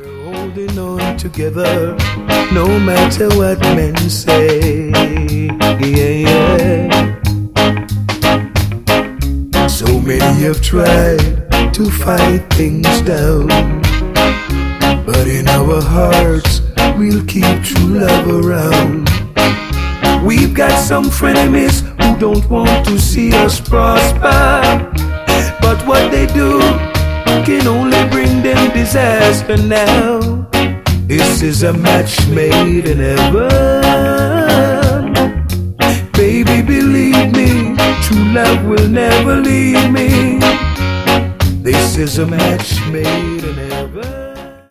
We're holding on together, no matter what men say. Yeah, yeah. So many have tried to fight things down, but in our hearts we'll keep true love around. We've got some frenemies who don't want to see us prosper, but what they do can only bring them disaster now. This is a match made in heaven.